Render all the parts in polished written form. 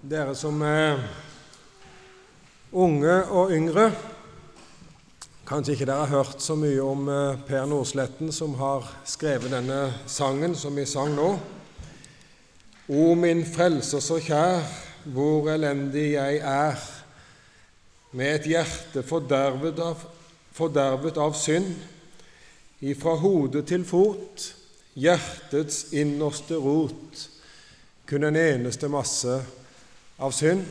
Dere som er unge og yngre, kanskje ikke dere har hørt så mye om Per Nordsletten, som har skrevet denne sangen som vi sang nå. O min frelser så kjær, hvor elendig jeg er, med et hjerte fordervet av synd, ifra hode til fot, hjertets innerste rot, kun en eneste masse av synd.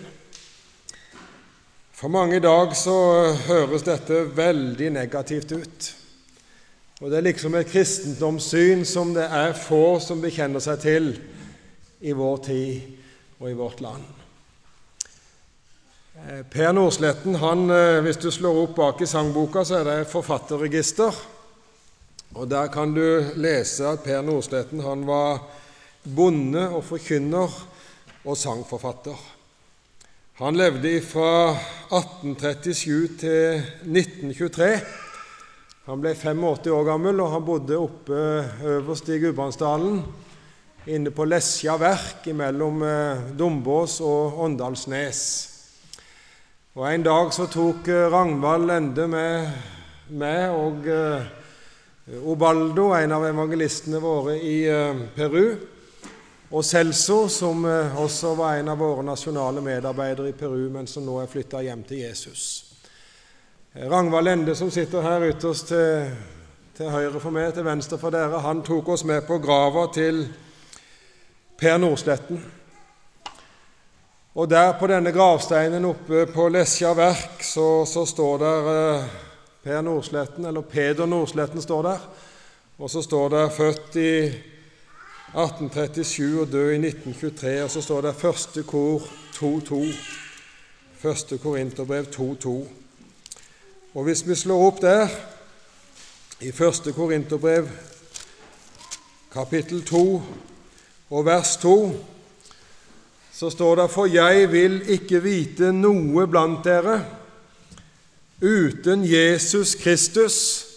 For mange i dag så høres dette veldig negativt ut. Og det er liksom et kristendomssyn som det er få som bekjenner seg til i vår tid og i vårt land. Per Nordsletten, hvis du slår opp bak i sangboka, så er det et forfatterregister. Og der kan du lese at Per Nordsletten, han var bonde og forkynner og sangforfatter. Han levde fra 1837 til 1923. Han ble 85 år gammel, og han bodde oppe øverst i Gudbrandsdalen, inne på Lesja verk, mellom Dombås og Åndalsnes. Og en dag så tok Ragnvald Lende med og Obaldo, en av evangelistene våre i Peru, og Celso, som også var en av våre nasjonale medarbeidere i Peru, men som nå er flyttet hjem til Jesus. Ragnvald Lende, som sitter her ytterst til høyre for meg, til venstre for dere, han tok oss med på grava til Per Nordsletten. Og der på denne gravsteinen oppe på Lesja verk, så står der Per Nordsletten, eller Peder Nordsletten står der, og så står der født i 1837 og død i 1923, og så står det første kor 2.2, første Korinterbrev 2.2. Og hvis vi slår opp der, i første Korinterbrev, kapittel 2 og vers 2, så står det: For jeg vil ikke vite noe blant dere uten Jesus Kristus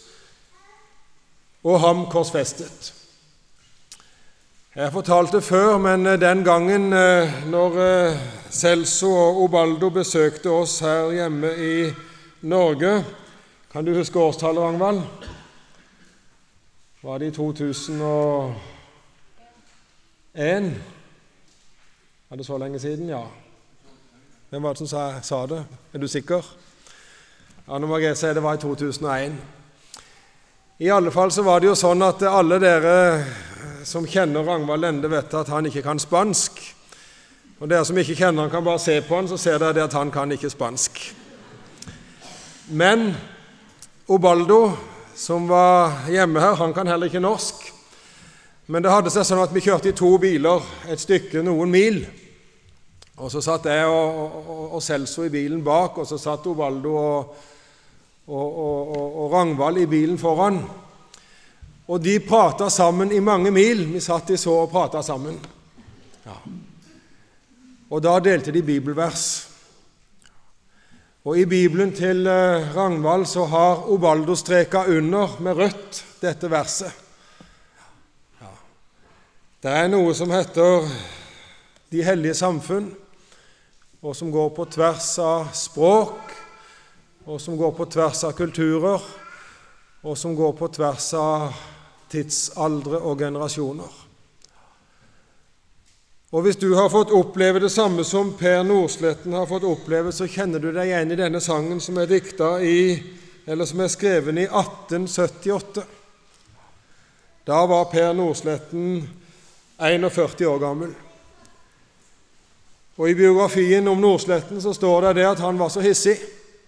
og ham korsfestet. Jeg fortalte før, men den gangen når Celso og Obaldo besøkte oss her hjemme i Norge, kan du huske årstallet, Ragnvald? Var det i 2001? Er det så lenge siden? Ja. Hvem var det som sa det? Er du sikker? Ja, nå må jeg si det var i 2001. I alle fall så var det jo sånn at alle dere som kjenner Ragnvald Lende vet at han ikke kan spansk. Og dere som ikke kjenner han, kan bare se på han, så ser dere at han kan ikke spansk. Men Obaldo, som var hjemme her, han kan heller ikke norsk. Men det hadde seg sånn at vi kjørte i 2 biler et stykke, noen mil. Og så satt jeg og Celso i bilen bak, og så satt Obaldo og Ragnvald i bilen foran. Og de pratet sammen i mange mil. Vi satt i så og pratet sammen. Ja. Og da delte de bibelvers. Og i Bibelen til Ragnvald så har Obaldo streket under med rødt dette verset. Ja. Det er noe som heter de hellige samfunn, og som går på tvers av språk, og som går på tvers av kulturer, og som går på tvers av tidsaldre og generasjoner. Og hvis du har fått oppleve det samme som Per Nordsletten har fått oppleve, så kjenner du deg igjen i denne sangen som er som er skrevet i 1878. Da var Per Nordsletten 41 år gammel. Og i biografien om Nordsletten så står det at han var så hissig.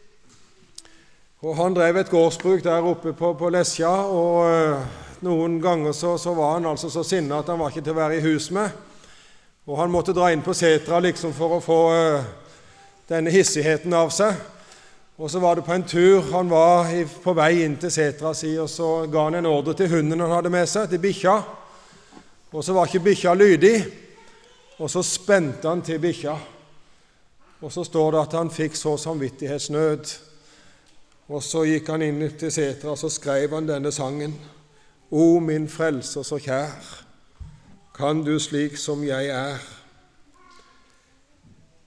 Og han drev et gårdsbruk der oppe på Lesja, og noen ganger så var han altså så sinnet at han var ikke til å være i hus med. Og han måtte dra inn på setra liksom for å få denne hissigheten av seg. Og så var det på en tur, han var på vei inn til setra si, og så ga han en ordre til hunden han hadde med seg, til bikkja. Og så var ikke bikkja lydig, og så spente han til bikkja. Og så står det at han fikk så samvittighetsnød. Og så gikk han inn til setra, og så skrev han denne sangen. O min frelser så kjær, kan du slik som jeg er.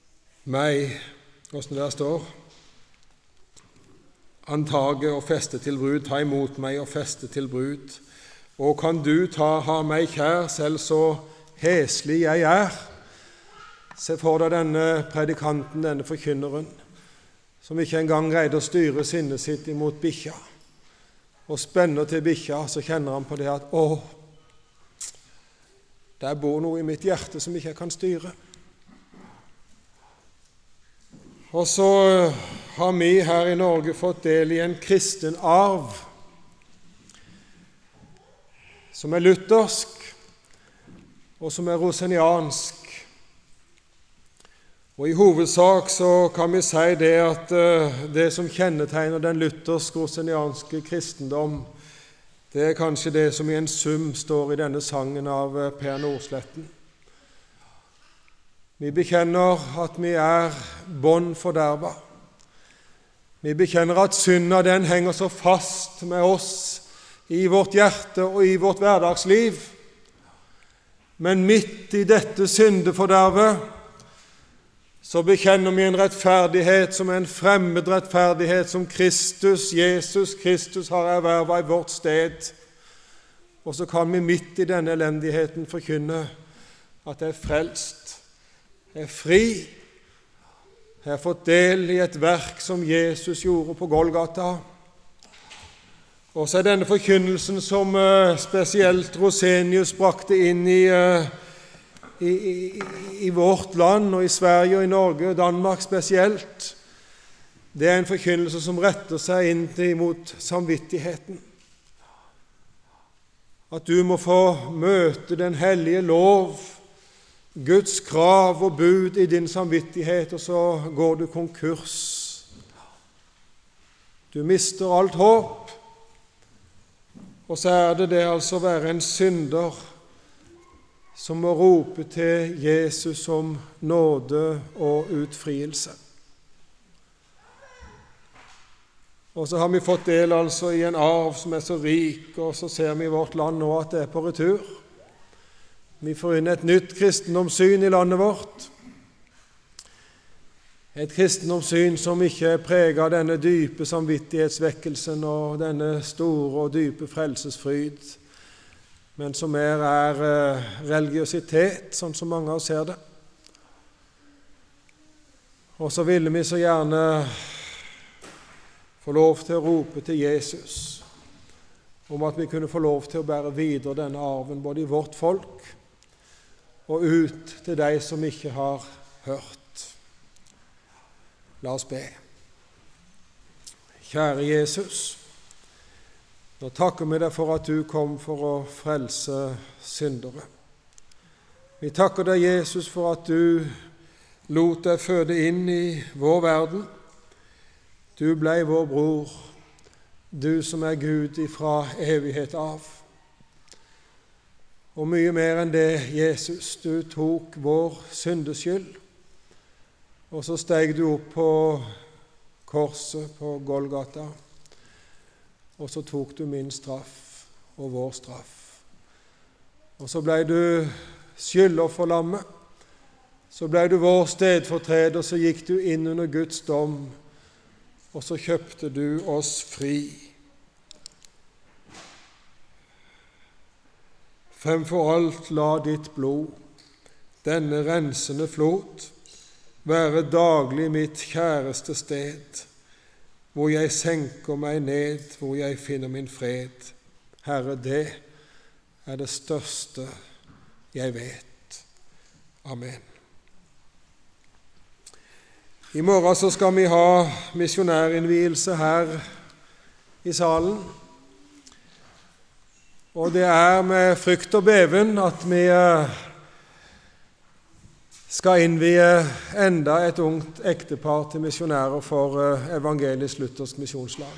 meg, hvordan det der står, antage og feste til brud, ta imot meg og feste til brud. Og kan du ha meg kjær, selv så heslig jeg er. Se for deg denne predikanten, denne forkynneren, som ikke engang greide å styre sinnet sitt imot bikkja. Og spenner til bikkja, så kjenner han på det at der bor noe i mitt hjerte som ikke jeg kan styre. Og så har vi her i Norge fått del i en kristen arv som er luthersk og som er roseniansk. Og i hovedsak så kan vi si det at det som kjennetegner den luthersk-rosenianske kristendom, det er kanskje det som i en sum står i denne sangen av Per Nordsletten. Vi bekjenner at vi er bånd forderva. Vi bekjenner at synda den henger så fast med oss i vårt hjerte og i vårt hverdagsliv. Men midt i dette syndefordervet så bekjenner vi en rettferdighet som er en fremmed rettferdighet som Jesus Kristus har ervervet i vårt sted. Og så kan vi midt i denne elendigheten forkynne at jeg er frelst, jeg er fri, jeg har fått del i et verk som Jesus gjorde på Golgata. Og så er denne forkynnelsen som spesielt Rosenius brakte inn i vårt land, og i Sverige og i Norge og Danmark spesielt, det er en forkynnelse som retter seg inn mot samvittigheten. At du må få møte den hellige lov, Guds krav og bud i din samvittighet, og så går du konkurs. Du mister alt håp, og så er det altså å være en synder som må rope til Jesus om nåde og utfrielse. Og så har vi fått del altså i en arv som er så rik, og så ser vi i vårt land nå at det er på retur. Vi får inn et nytt kristendomssyn i landet vårt. Et kristendomssyn som ikke er preget av denne dype samvittighetsvekkelsen og denne store og dype frelsesfryd, men som er religiøsitet, sånn som mange av oss ser det. Og så ville vi så gjerne få lov til å rope til Jesus om at vi kunne få lov til å bære videre denne arven, både i vårt folk og ut til de som ikke har hørt. La oss be. Kjære Jesus, nå takker vi deg for at du kom for å frelse syndere. Vi takker deg, Jesus, for at du lot deg føde inn i vår verden. Du ble vår bror, du som er Gud ifra evighet av. Og mye mer enn det, Jesus, du tok vår syndeskyld, og så steg du opp på korset på Golgata, og så tok du min straff og vår straff. Og så ble du skyldofferlammet, så ble du vår stedfortreder, så gikk du inn under Guds dom, og så kjøpte du oss fri. Fremfor alt la ditt blod, denne rensende flot, være daglig mitt kjæreste sted, hvor jeg senker meg ned, hvor jeg finner min fred. Herre, det er det største jeg vet. Amen. I morgen så skal vi ha misjonærinnvielse her i salen. Og det er med frykt og beven at vi skal innvie enda et ungt ektepar til misjonærer for Evangelisk Luthersk Misjonslag.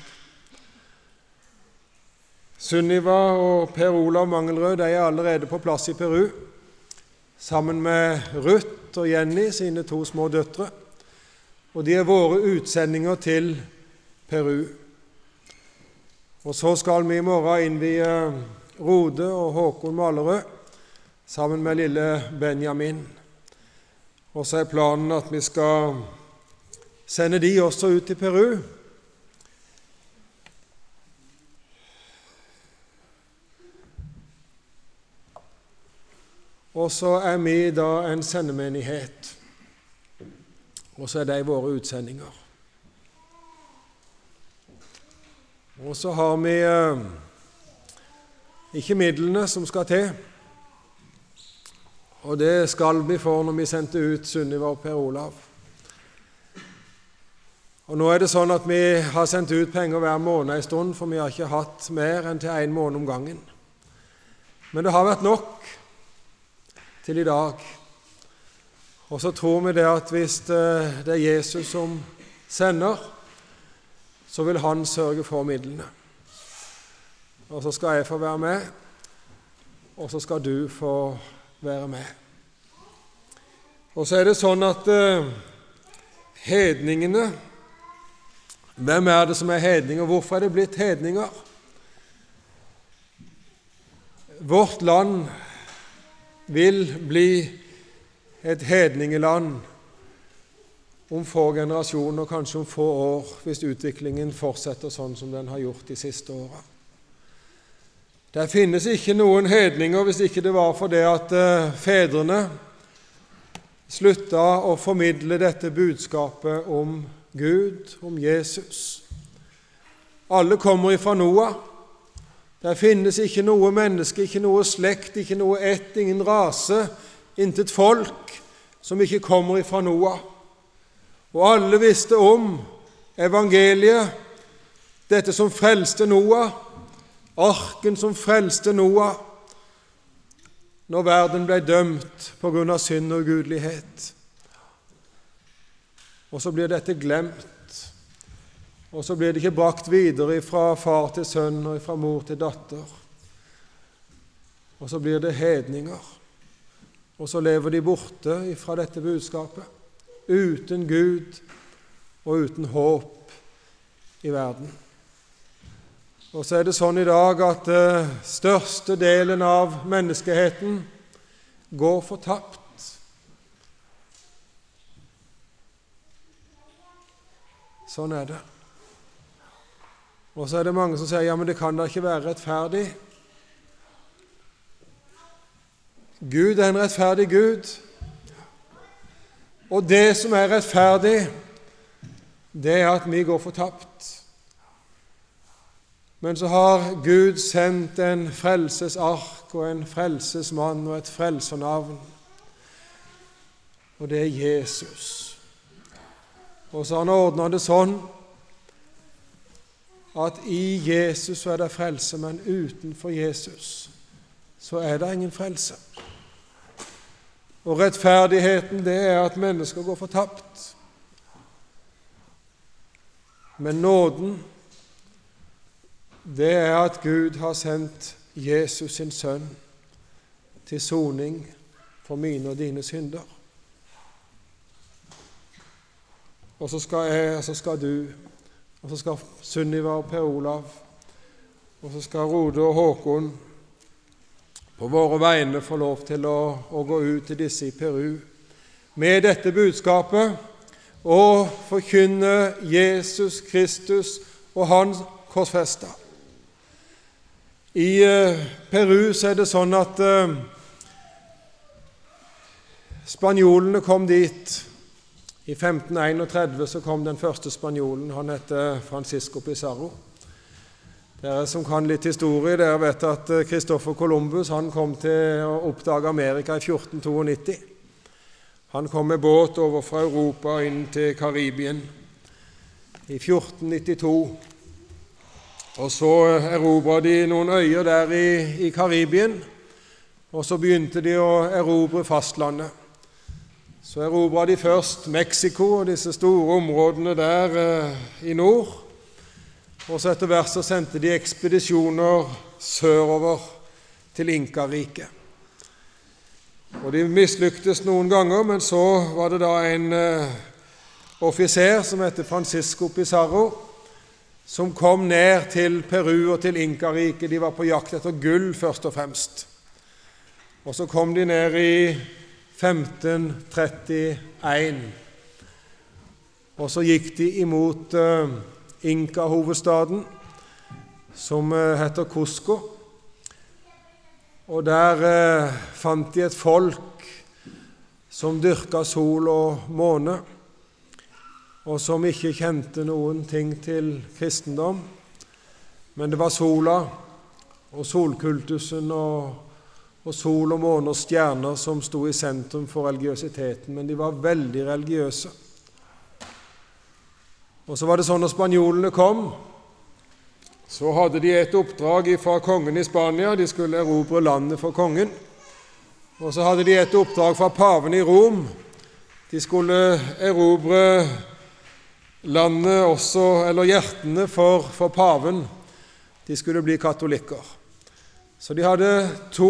Sunniva og Per Olav Mangelrød de er allerede på plass i Peru, sammen med Ruth og Jenny, sine 2 små døtre. Og de er våre utsendinger til Peru. Og så skal vi i morgen innvie Rode og Håkon Malerød, sammen med lille Benjamin. Og så planen at vi skal sende de også ut til Peru. Og så vi da en sendemenighet, og så de våre utsendinger. Og så har vi ikke midlene som skal til, og det skal vi få når vi sendte ut Sunniva og Per Olav. Og nå det sånn at vi har sendt ut penger hver måned en stund, for vi har ikke hatt mer enn til 1 måned om gangen. Men det har vært nok til i dag. Og så tror vi det at hvis det Jesus som sender, så vil han sørge for midlene. Og så skal jeg få være med, og så skal du få være med. Og så det sånn at hedningene, hvem det som hedninger? Hvorfor det blitt hedninger? Vårt land vil bli et hedningeland om få generasjoner, kanskje om få år, hvis utviklingen fortsetter sånn som den har gjort de siste årene. Det finnes ikke noen hedninger hvis ikke det var for det at fedrene sluttet å formidle dette budskapet om Gud, om Jesus. Alle kommer ifra Noah. Det finnes ikke noe menneske, ikke noe slekt, ikke noe ett, ingen rase, intet folk som ikke kommer ifra Noah. Og alle visste om evangeliet, dette som frelste Noah, arken som frelste Noah, når verden ble dømt på grunn av synd og ugudelighet. Og så blir dette glemt, og så blir det ikke brakt videre fra far til sønn og fra mor til datter. Og så blir det hedninger, og så lever de borte fra dette budskapet, uten Gud og uten håp i verden. Og så det sånn i dag at største delen av menneskeheten går fortapt. Sånn det. Og så det mange som sier, ja, men det kan da ikke være rettferdig. Gud en rettferdig Gud. Og det som rettferdig, det at vi går fortapt. Men så har Gud sendt en frelsesark og en frelsesmann og et frelsernavn. Og det Jesus. Og så har han ordnet det sånn at i Jesus så det frelse, men utenfor Jesus så det ingen frelse. Og rettferdigheten, det at mennesker går fortapt. Men nåden, det at Gud har sendt Jesus sin sønn til soning for mine og dine synder. Og så skal jeg, og så skal du, og så skal Sunniva og Per Olav, og så skal Rode og Håkon på våre vegne få lov til å gå ut til disse i Peru med dette budskapet og forkynne Jesus Kristus og han korsfestet. I Peru så det sånn at spanjolene kom dit. I 1531 så kom den første spanjolen, han heter Francisco Pizarro. Dere som kan litt historie, dere vet at Christopher Columbus han kom til å oppdage Amerika i 1492. Han kom med båt over fra Europa inn til Karibien i 1492. Og så erobret de noen øyer der i Karibien, og så begynte de å erobre fastlandet. Så erobret de først Mexico og disse store områdene der i nord, og så etter hvert så sendte de ekspedisjoner sørover til Inka-riket. Og de mislyktes noen ganger, men så var det da en offiser som heter Francisco Pizarro, som kom ned til Peru og til Inka-riket. De var på jakt etter gull først og fremst. Og så kom de ned i 1531. Og så gikk de imot Inka-hovedstaden, som heter Cusco. Og der fant de et folk som dyrket sol og måne, og som ikke kjente noen ting til kristendom. Men det var sola og solkultusen og sol og måne og stjerner som sto i sentrum for religiøsiteten, men de var veldig religiøse. Og så var det sånn når spanjolene kom, så hadde de et oppdrag fra kongen i Spania. De skulle erobre landet for kongen. Og så hadde de et oppdrag fra paven i Rom. De skulle erobre landet også, eller hjertene for paven. De skulle bli katolikker. Så de hadde to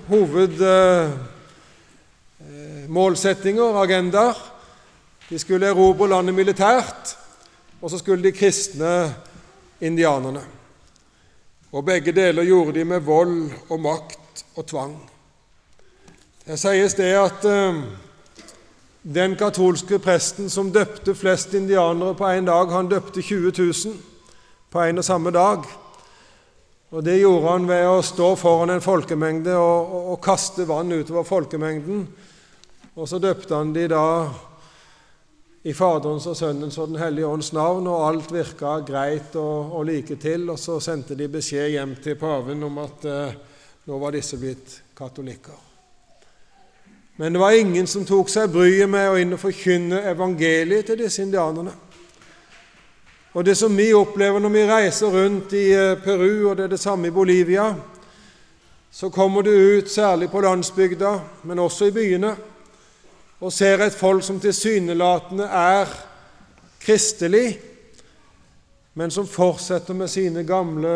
hovedmålsettinger, agendaer. De skulle erobre landet militært, og så skulle de kristne indianerne. Og begge deler gjorde de med vold og makt og tvang. Det sies det at den katolske presten som døpte flest indianere på en dag, han døpte 20 000 på en og samme dag. Og det gjorde han ved å stå foran en folkemengde og kaste vann utover folkemengden. Og så døpte han de da i Faderens og Sønnens og Den hellige ånds navn, og alt virket greit og like til, og så sendte de beskjed hjem til paven om at nå var disse blitt katolikker. Men det var ingen som tok seg bryet med å inn og forkynne evangeliet til disse indianerne. Og det som vi opplever når vi reiser rundt i Peru, og det er det samme i Bolivia, så kommer du ut særlig på landsbygda, men også i byene, og ser et folk som tilsynelatende er kristelig, men som fortsetter med sine gamle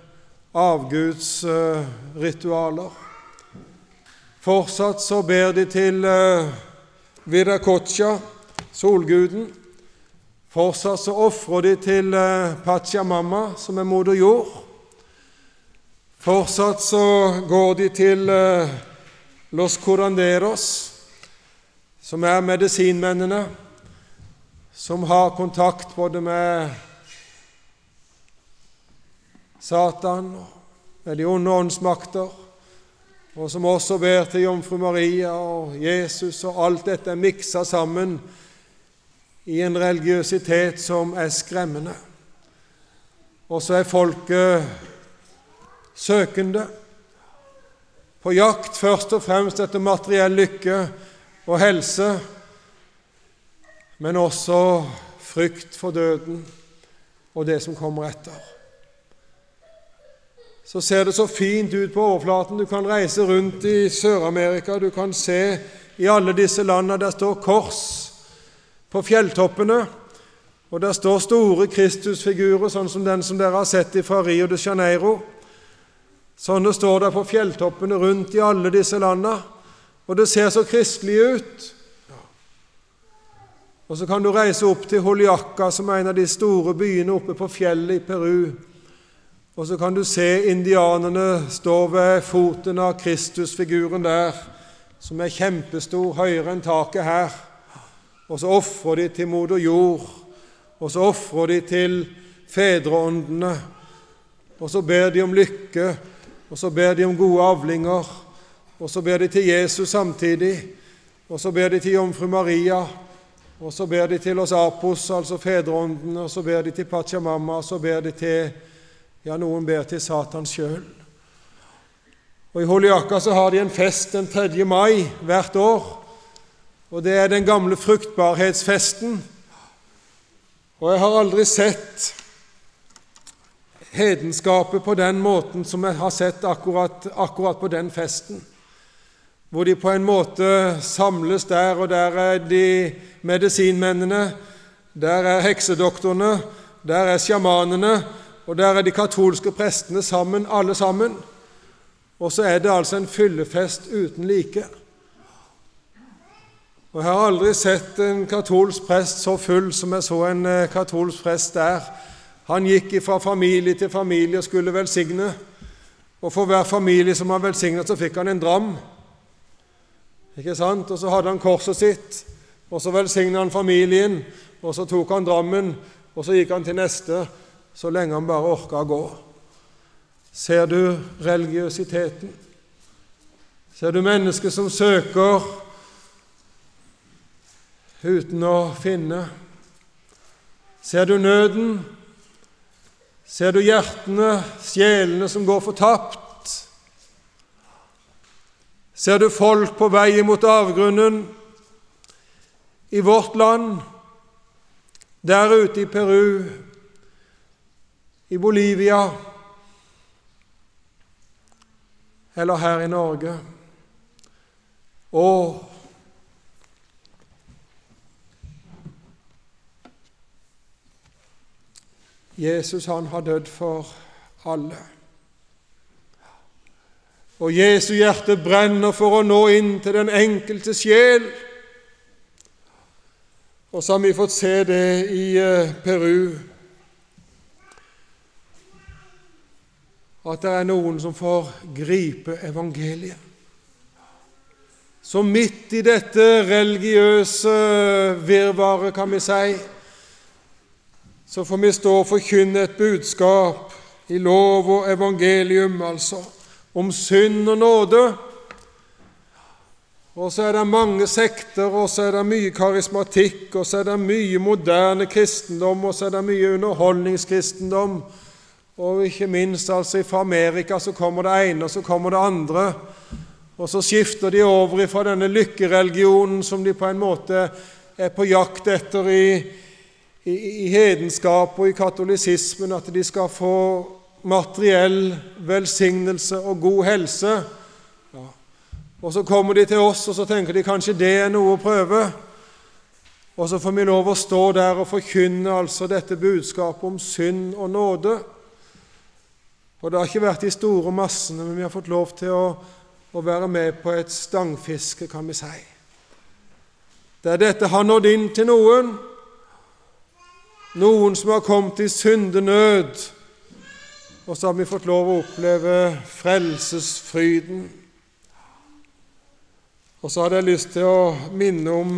avgudsritualer. Fortsatt så ber de til Viracocha, solguden. Fortsatt så offrer de til Pachamama, som er moder jord. Fortsatt så går de til Los Curanderos, som er medisinmennene, som har kontakt både med Satan og med de onde åndsmakter, og som også ber til Jomfru Maria og Jesus, og alt dette er mikset sammen i en religiøsitet som er skremmende. Og så er folket søkende, på jakt først og fremst etter materiell lykke og helse, men også frykt for døden og det som kommer etter. Så ser det så fint ut på overflaten. Du kan reise rundt i Sør-Amerika, du kan se i alle disse landene der står kors på fjelltoppene, og der står store Kristusfigurer, sånn som den som dere har sett fra Rio de Janeiro. Sånne står der på fjelltoppene rundt i alle disse landene, og det ser så kristelig ut. Og så kan du reise opp til Juliaca, som er en av de store byene oppe på fjellet i Peru, og så kan du se indianerne stå ved foten av Kristusfiguren der, som er kjempestor, høyere enn taket her. Og så offrer de til moder jord, og så offrer de til fedreåndene, og så ber de om lykke, og så ber de om gode avlinger, og så ber de til Jesus samtidig, og så ber de til Jomfru Maria, og så ber de til oss Apos, altså fedreåndene, og så ber de til Pachamama, og så ber de til, ja, noen ber til Satan selv. Og i Juliaca så har de en fest den 3. mai hvert år, og det er den gamle fruktbarhetsfesten. Og jeg har aldri sett hedenskapet på den måten som jeg har sett akkurat på den festen, hvor de på en måte samles der, og der er de medisinmennene, der er heksedoktorene, der er sjamanene, og der er de katolske prestene sammen, alle sammen. Og så er det altså en fyllefest uten like. Og jeg har aldri sett en katolsk prest så full som jeg så en katolsk prest der. Han gikk fra familie til familie og skulle velsigne, og for hver familie som han velsignet så fikk han en dram. Ikke sant? Og så hadde han korset sitt, og så velsignet han familien, og så tok han drammen, og så gikk han til neste, så lenge han bare orket å gå. Ser du religiøsiteten? Ser du mennesker som søker uten å finne? Ser du nøden? Ser du hjertene, sjelene som går fortapt? Ser du folk på vei mot avgrunnen i vårt land, der ute i Peru, i Bolivia, eller her i Norge? Og Jesus, han har dødd for alle. Og Jesu hjerte brenner for å nå inn til den enkelte sjel. Og så har vi fått se det i Peru, at det er noen som får gripe evangeliet. Så midt i dette religiøse virvaret, kan vi si, så får vi stå og forkynne et budskap i lov og evangelium, altså, om synd og nåde. Og så er det mange sekter, og så er det mye karismatikk, og så er det mye moderne kristendom, og så er det mye underholdningskristendom, og ikke minst altså fra Amerika så kommer det ene, og så kommer det andre, og så skifter de over fra denne lykkereligionen som de på en måte er på jakt etter i hedenskap og i katolisismen, at de skal få materiell velsignelse og god helse. Ja. Og så kommer de til oss, og så tenker de kanskje det er noe å prøve. Og så får vi lov å stå der og forkynne altså dette budskapet om synd og nåde. Og det har ikke vært de store massene, men vi har fått lov til å være med på et stangfiske, kan vi si. Der dette har nådd inn til noen som har kommet i syndenød, og så har vi fått lov å oppleve frelsesfryden. Og så hadde jeg lyst til å minne om,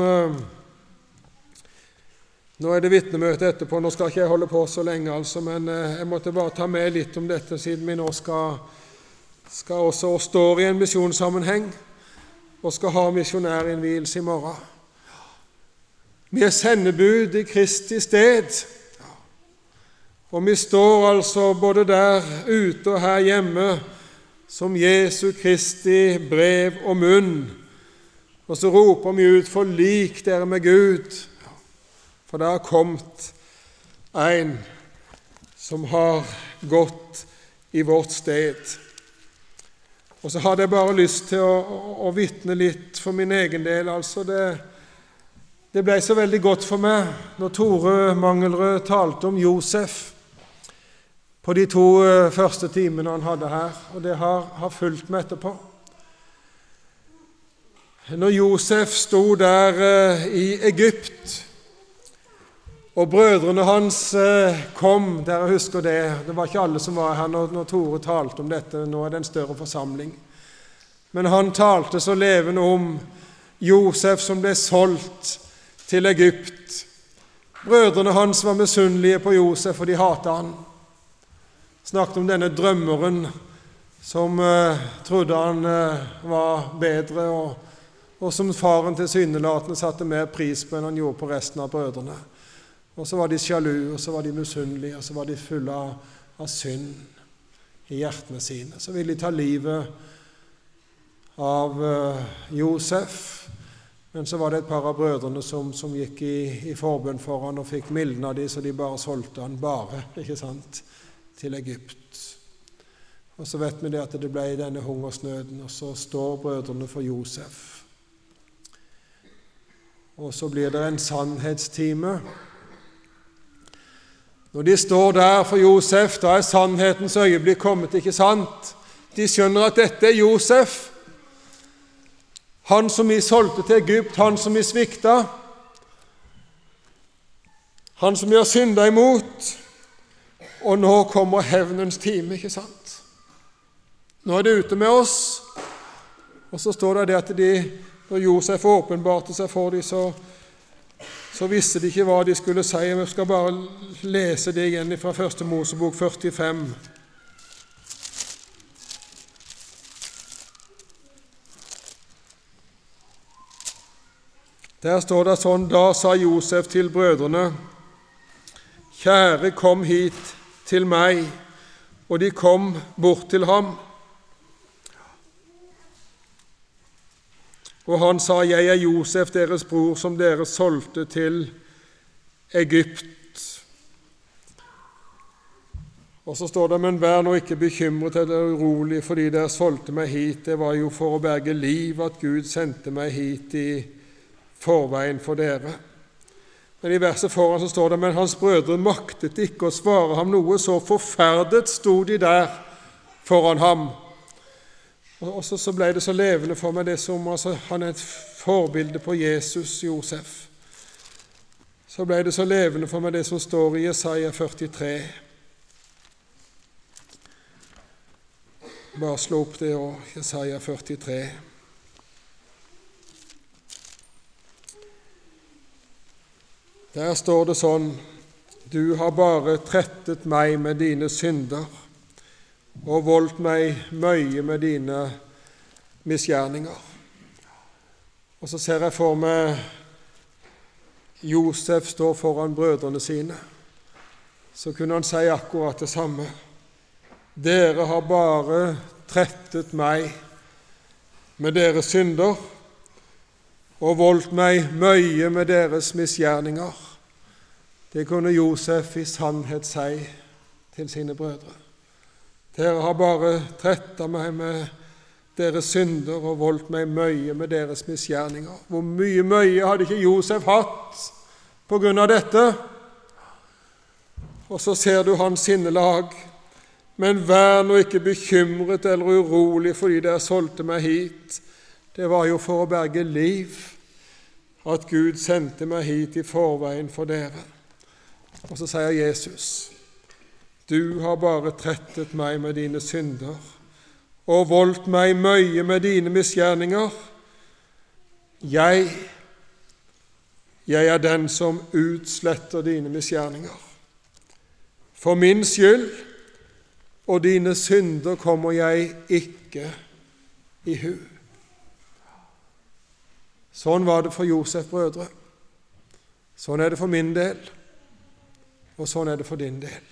nå er det vitnemøte etterpå, nå skal ikke jeg holde på så lenge altså, men jeg måtte bare ta med litt om dette, siden vi nå skal også stå i en misjonssammenheng, og skal ha misjonærinnvielse i morgen. Vi er sendebud i Kristi sted, og vi står altså både der ute og her hjemme som Jesu Kristi brev og munn, og så roper vi ut: forlik dere med Gud, for det har kommet en som har gått i vårt sted. Og så hadde jeg bare lyst til å vitne litt for min egen del. Altså det ble så veldig godt for meg når Tore Mangelrød talte om Josef på de 2 første timene han hadde her, og det har fulgt meg etterpå. Når Josef sto der i Egypt, og brødrene hans kom, dere husker det, det var ikke alle som var her når Tore talte om dette, nå er det en større forsamling, men han talte så levende om Josef som ble solgt til Egypt. Brødrene hans var misunnelige på Josef, og de hatet han. Snakket om denne drømmeren som trodde han var bedre, og som faren til synelatende satte mer pris på enn han gjorde på resten av brødrene. Og så var de sjalu, og så var de misunnelige, og så var de fulle av synd i hjertene sine. Så ville de ta livet av Josef, men så var det et par av brødrene som gikk i forbønn for han og fikk mildne av de, så de bare solgte han ikke sant, til Egypt. Og så vet vi det at det ble denne hungersnøden, og så står brødrene for Josef. Og så blir det en sannhetstime. Når de står der for Josef, da er sannhetens øyeblikk kommet, ikke sant? De skjønner at dette er Josef, han som vi solgte til Egypt, han som vi svikta, han som vi har syndet imot. Og nå kommer hevnens time, ikke sant? Nå er det ute med oss, og så står det at de når Josef åpenbarte seg for dem, så visste de ikke hva de skulle si. Vi skal bare lese det igjen fra 1. Mosebok 45. Der står det sånn: Da sa Josef til brødrene: Kjære, kom hit til meg. Og de kom bort til ham. Og han sa: Jeg er Josef, deres bror, som dere solgte til Egypt. Og så står det: Men vær nå ikke bekymret eller urolig, fordi dere solgte meg hit. Det var jo for å berge liv at Gud sendte meg hit i forveien for dere. Men i verset foran så står det: Men hans brødre maktet ikke å svare ham noe, så forferdet sto de der foran ham. Og så ble det så levende for meg det som han er et forbilde på Jesus, Josef. Så ble det så levende for meg det som står i Jesaja 43. Bare slå opp det også, Jesaja 43. Der står det sånn: Du har bare trettet meg med dine synder og voldt meg møye med dine misgjerninger. Og så ser jeg for meg Josef står foran brødrene sine. Så kunne han si akkurat det samme. Dere har bare trettet meg med deres synder og voldt meg møye med deres misgjerninger. Det kunne Josef i sannhet si til sine brødre. Dere har bare trettet meg med deres synder og voldt meg møye med deres misgjerninger. Hvor mye møye hadde ikke Josef hatt på grunn av dette? Og så ser du hans sinnelag. Men vær nå ikke bekymret eller urolig fordi dere solgte meg hit. Det var jo for å berge liv at Gud sendte meg hit i forveien for dere. Og så sier Jesus: Du har bare trettet meg med dine synder og voldt meg møye med dine misgjerninger. Jeg er den som utsletter dine misgjerninger. For min skyld og dine synder kommer jeg ikke i hu. Sånn var det for Josef, brødre. Sånn er det for min del, og sånn er det for din del.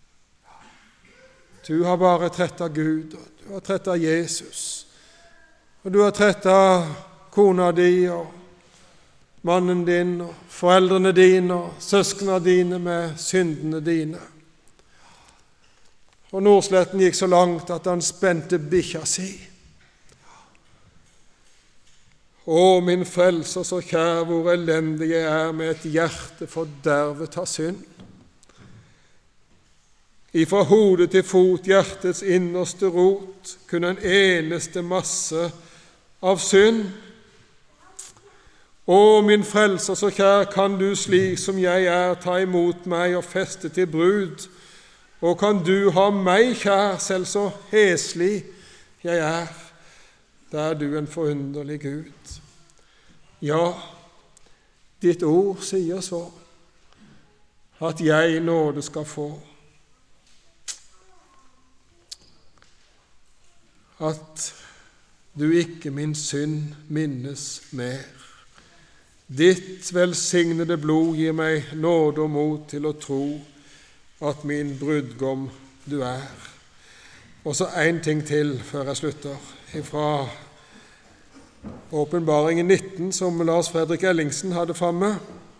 Du har bare trettet Gud, og du har trettet Jesus, og du har trettet kona di og mannen din og foreldrene dine og søskene dine med syndene dine. Og Nordsletten gikk så langt at han spente bikkja si. Å, min frelser, så kjær, hvor elendig jeg er med et hjerte fordervet av synd. Ifra hodet til fot, hjertets innerste rot, kunne en eneste masse av synd. Å, min frelser, så kjær, kan du slik som jeg er ta imot meg og feste til brud, og kan du ha meg kjær, selv så heslig jeg er, da er du en forunderlig Gud. Ja, ditt ord sier så, at jeg nåde skal få, at du ikke min synd minnes mer. Ditt velsignede blod gir meg nåde og mot til å tro at min brudgom du er. Og så en ting til før jeg slutter, fra Åpenbaringen 19, som Lars Fredrik Ellingsen hadde fremme.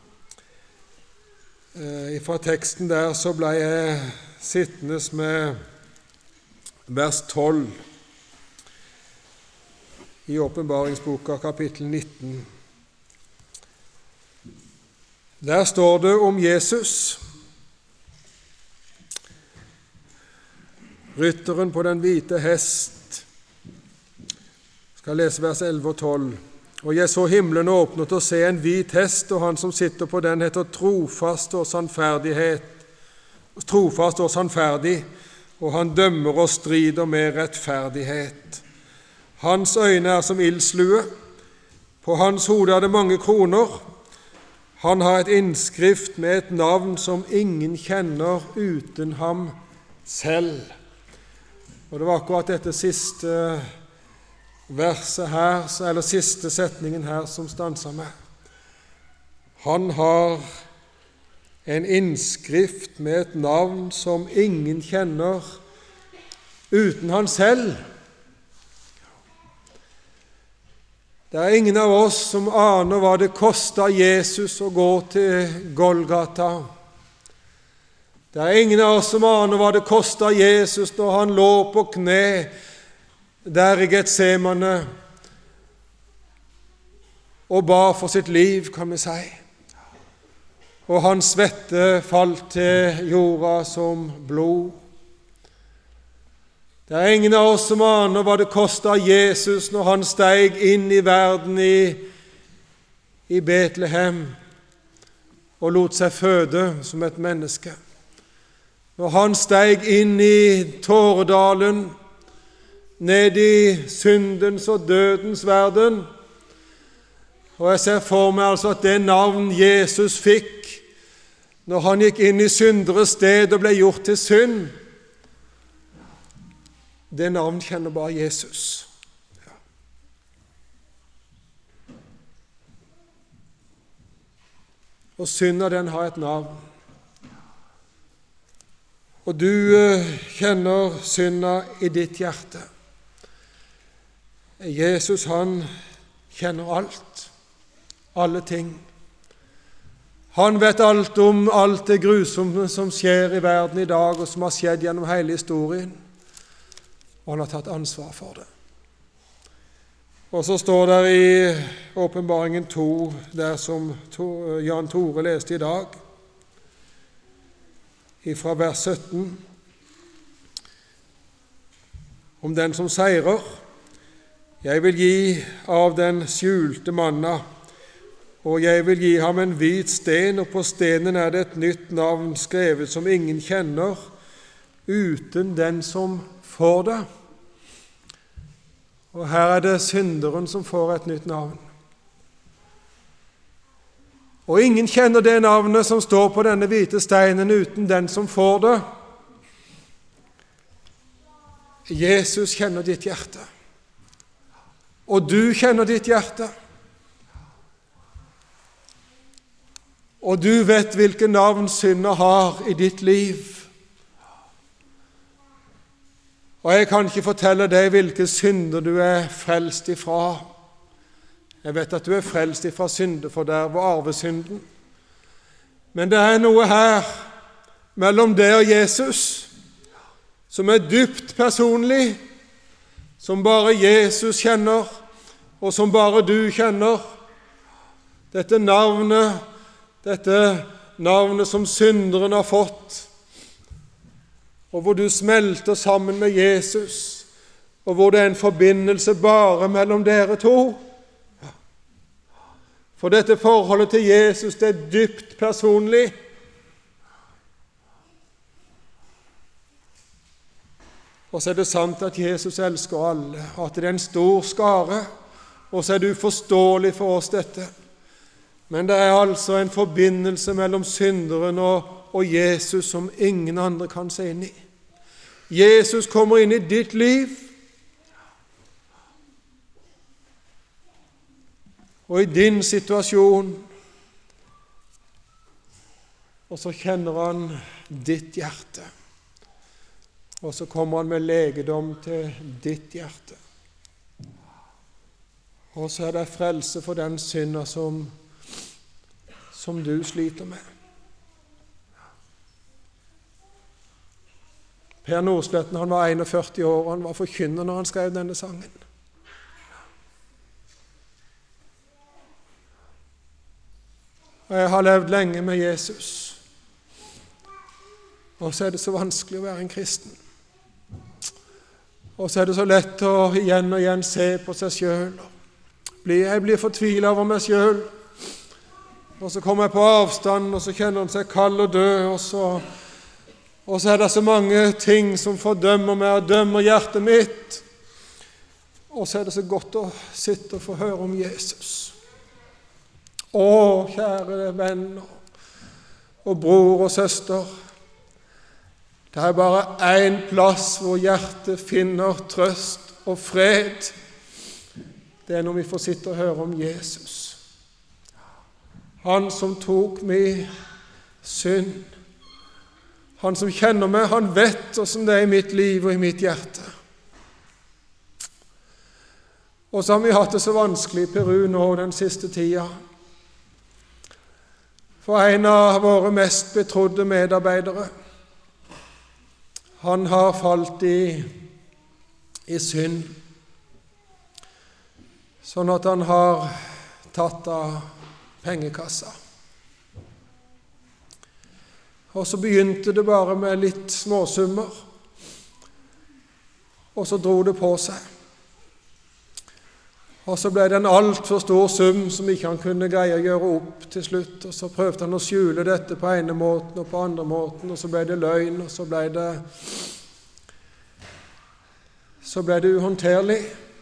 Fra teksten der så ble jeg sittende med vers 12 i Åpenbaringsboka kapittel 19. Der står det om Jesus, rytteren på den hvite hest. Jeg skal lese vers 11 og 12. Og jeg så himmelen åpnet og se en hvit hest, og han som sitter på den heter trofast og sannferdig, og han dømmer og strider med rettferdighet. Hans øyne er som ildslue, På hans hode er det mange kroner. Han har et innskrift med et navn som ingen kjenner uten ham selv. Og det var akkurat dette siste verset her, eller siste setningen her, som stanset meg. Han har en innskrift med et navn som ingen kjenner uten han selv. Det er ingen av oss som aner hva det kostet Jesus å gå til Golgata. Det er ingen av oss som aner hva det kostet Jesus når han lå på kne der i Getsemane og ba for sitt liv, kan vi si. Og hans svette falt til jorda som blod. Det er ingen av oss som aner hva det kostet Jesus når han steg inn i verden i Betlehem og lot seg føde som et menneske. Når han steg inn i Tåredalen, ned i syndens og dødens verden. Og jeg ser for meg altså at det navn Jesus fikk når han gikk inn i synderes sted og ble gjort til synd, det navn kjenner bare Jesus. Ja. Og synda, den har et navn. Og du kjenner synda i ditt hjerte. Jesus, han kjenner alt. Alle ting. Han vet alt om alt det grusomme som skjer i verden i dag, og som har skjedd gjennom hele historien. Og han har tatt ansvar for det. Og så står det i Åpenbaringen 2, der som Jan Tore leste i dag, fra vers 17, om den som seirer. Jeg vil gi av den skjulte manna, og jeg vil gi ham en hvit sten, og på stenen er det et nytt navn skrevet som ingen kjenner, uten den som får det. Og her er det synderen som får et nytt navn. Og ingen kjenner det navnet som står på denne hvite steinen uten den som får det. Jesus kjenner ditt hjerte. Og du kjenner ditt hjerte. Og du vet hvilke navn synder har i ditt liv. Og jeg kan ikke fortelle deg hvilke synder du er frelst ifra. Jeg vet at du er frelst ifra syndeforderv og arvesynden. Men det er noe her mellom deg og Jesus som er dypt personlig, som bare Jesus kjenner, og som bare du kjenner. Dette navnet som synderen har fått, og hvor du smelter sammen med Jesus, og hvor det er en forbindelse bare mellom dere to. For dette forholdet til Jesus, det er dypt personlig. Og så er det sant at Jesus elsker alle, og at det er en stor skare, og så er det uforståelig for oss dette. Men det er altså en forbindelse mellom synderen og Jesus som ingen andre kan se inn i. Jesus kommer inn i ditt liv, og i din situasjon, og så kjenner han ditt hjerte, og så kommer han med legedom til ditt hjerte. Og så er det frelse for den synder som du sliter med. Per Nordsletten, han var 41 år, og han var forkynner når han skrev denne sangen. Og jeg har levd lenge med Jesus, og så er det så vanskelig å være en kristen. Og så er det så lett å igjen og igjen se på seg selv. Jeg blir fortvilet over meg selv, og så kommer jeg på avstand, og så kjenner han seg kald og død, og så er det så mange ting som fordømmer meg og dømmer hjertet mitt. Og så er det så godt å sitte og få høre om Jesus. Å, kjære venner og bror og søster, det er bare en plass hvor hjertet finner trøst og fred. Det er når vi får sitte og høre om Jesus. Han som tok min synd. Han som kjenner meg, han vet hvordan det er i mitt liv og i mitt hjerte. Og så har vi hatt det så vanskelig i Peru nå den siste tida. For en av våre mest betrodde medarbeidere, han har falt i synd, sånn at han har tatt av pengekassa. Og så begynte det bare med litt småsummer, og så dro det på seg. Og så ble det en alt for stor sum som ikke han kunne greie å gjøre opp til slutt. Og så prøvde han å skjule dette på ene måten og på andre måten, og så ble det løgn, og så ble det uhåndterlig.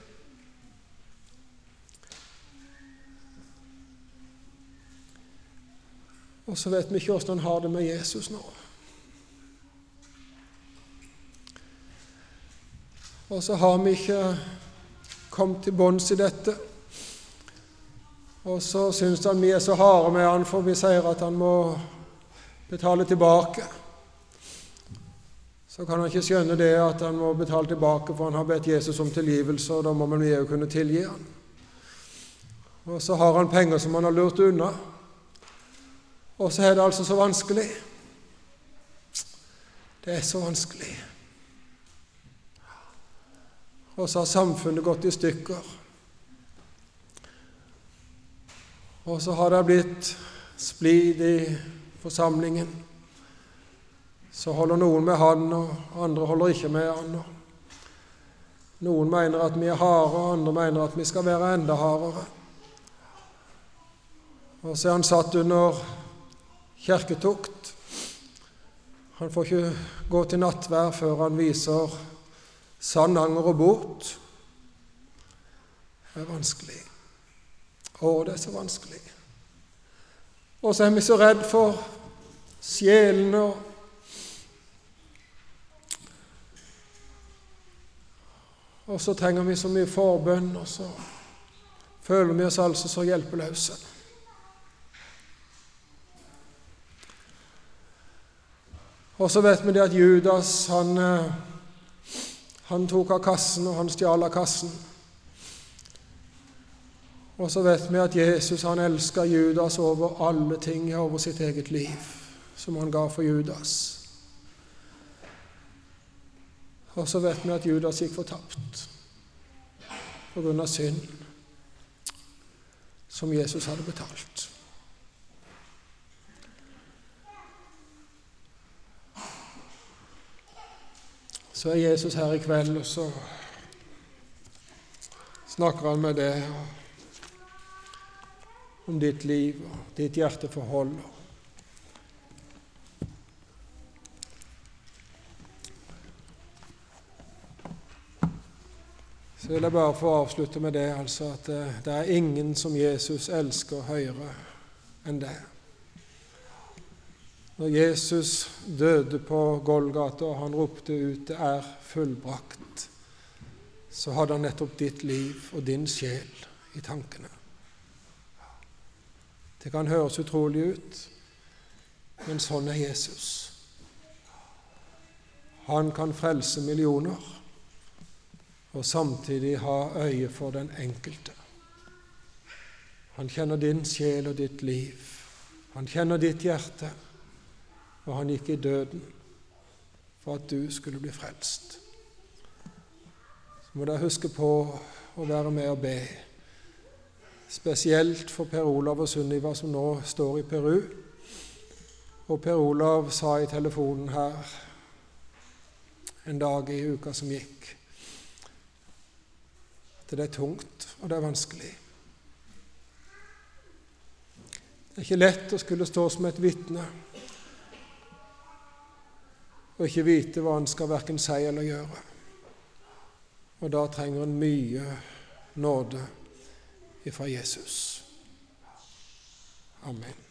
Og så vet vi ikke hvordan han har det med Jesus nå. Og så har vi ikke kommet til bunns i dette. Og så synes han vi er så harde med han, for vi sier at han må betale tilbake. Så kan han ikke skjønne det at han må betale tilbake, for han har bedt Jesus om tilgivelse, og da må vi jo kunne tilgi han. Og så har han penger som han har lurt unna. Og så er det altså så vanskelig. Det er så vanskelig. Og så har samfunnet gått i stykker. Og så har det blitt splid i forsamlingen. Så holder noen med han, og andre holder ikke med han. Noen mener at vi er harde, og andre mener at vi skal være enda hardere. Og så er han satt under kirketukt. Han får ikke gå til nattvær før han viser sann anger og bot. Det er vanskelig. Å, det er så vanskelig. Og så er vi så redd for sjelene, og så trenger vi så mye forbønn, og så føler vi oss altså så hjelpeløse. Og så vet vi det at Judas, han tok av kassen, og han stjal av kassen. Og så vet vi at Jesus, han elsker Judas over alle ting, over sitt eget liv, som han ga for Judas. Og så vet vi at Judas gikk fortapt på grunn av synd, som Jesus hadde betalt. Så er Jesus her i kveld, og så snakker han med deg om ditt liv og ditt hjerteforhold. Så vil jeg bare få avslutte med det, altså at det er ingen som Jesus elsker høyere enn det. Når Jesus døde på Golgata, og han ropte ut, det er fullbrakt, så hadde han nettopp ditt liv og din sjel i tankene. Det kan høres utrolig ut, men sånn er Jesus. Han kan frelse millioner, og samtidig ha øye for den enkelte. Han kjenner din sjel og ditt liv. Han kjenner ditt hjerte. Og han gikk i døden for at du skulle bli frelst. Så må dere huske på å være med og be. Spesielt for Per Olav og Sunniva som nå står i Peru. Og Per Olav sa i telefonen her en dag i uka som gikk, at det er tungt og det er vanskelig. Det er ikke lett å skulle stå som et vitne og ikke vite hva han skal hverken si eller gjøre. Og da trenger han mye nåde ifra Jesus. Amen.